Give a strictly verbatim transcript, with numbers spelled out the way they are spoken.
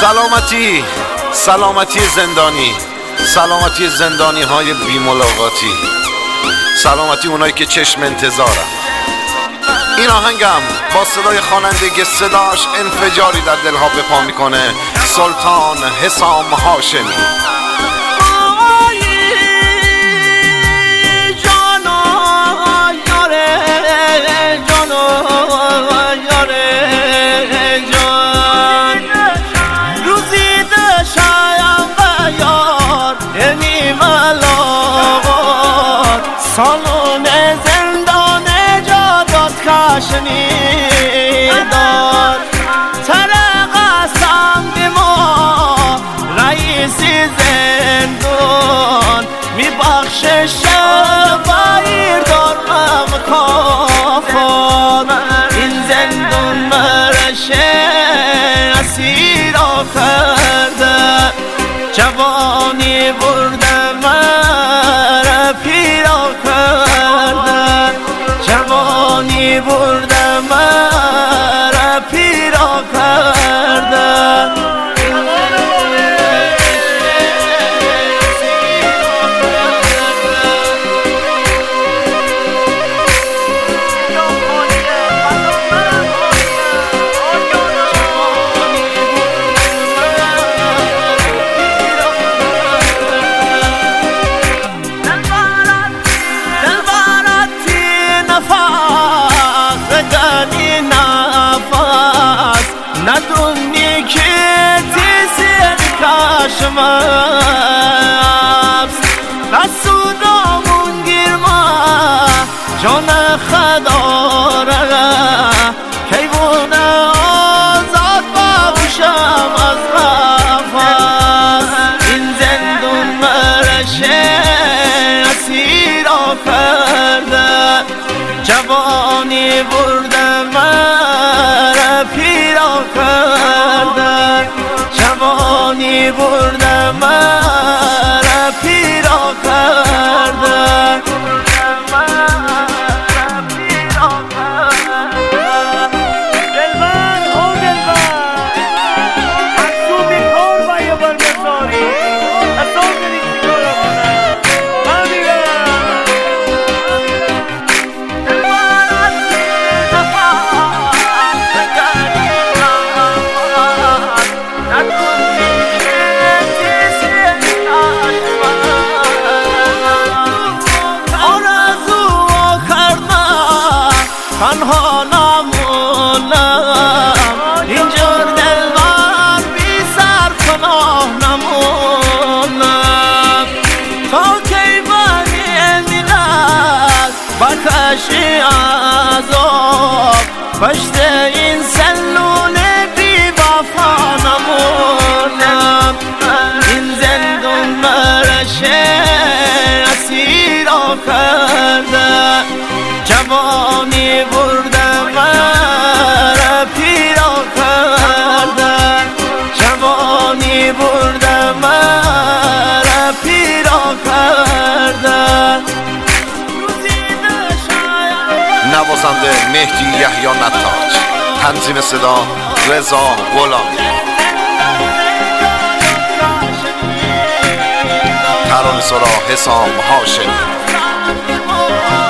سلامتی سلامتی زندانی، سلامتی زندانی های بی ملاقاتی، سلامتی اونایی که چشم انتظارن. این آهنگم با صدای خواننده صداش انفجاری در دلها به پا میکنه، سلطان حسام هاشمی. سالون زندان جادات کشنیداد طرق قسم ما رئیس زندان میبخشه شبایر دارم کافان. این زندان مرشه اسیرا کرده، جوانی برده مرا پیرا کرده، جوانی برده مرا پیرا کرده. ندونی که تیزیر کشمبس نسودامون گیرما جان خداره کیوان آزاد باشم از قفس. این زندون مرشه اسیرا کرده، جوانی برده مرا پیرا کرده، جوانی برده مرا پیرا کرده. دلبر او دلبر حسو بیکار با یه بر مزاری حسو کنی چیکار کنه من میگم تنها نمونم اینجور دلبر بی سر پناه نمونم تا کی بانی ملت بکشی عذاب پشت این سلول بی وفا نمونم. این زندون مرشه اسیرا کرده، جوانی برده مرا پیرا کرده، جوانی برده مرا پیرا کرده. نوازنده مهدی یحیی نتاج، تنظیم صدا رضا غلامی، ترانه‌سرا حسام هاشمی.